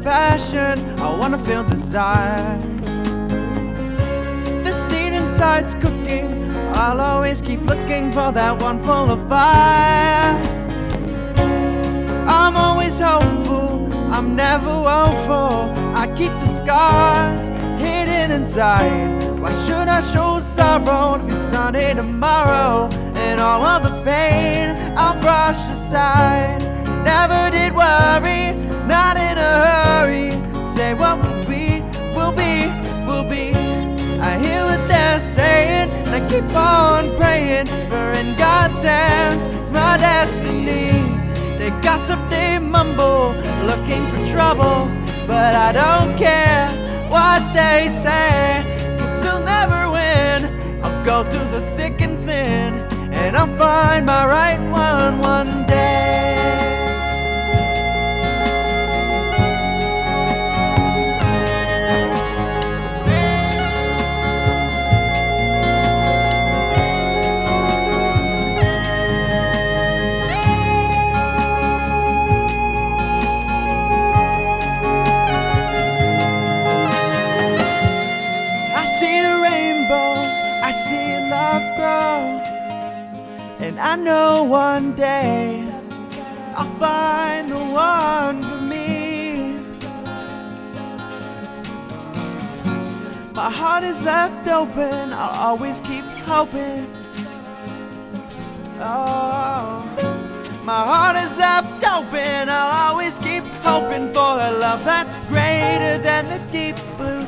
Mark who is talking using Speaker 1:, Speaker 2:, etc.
Speaker 1: fashion. I wanna feel desire. This need inside's cooking. I'll always keep looking for that one full of fire. I'm always hopeful, I'm never woeful. I keep the scars hidden inside. Why should I show sorrow to be sunny tomorrow? And all of the pain I'll brush aside. Never did worry, not in a hurry. Say what will be, will be, will be. I hear what they're saying, and I keep on praying. For in God's hands, it's my destiny. They gossip, they mumble, looking for trouble. But I don't care what they say, 'cause they'll never win. I'll go through the thick and thin, and I'll find my right one day. I see the rainbow, I see love grow, and I know one day I'll find the one for me. My heart is left open, I'll always keep hoping. Oh, my heart is left open, I'll always keep hoping for a love that's greater than the deep blue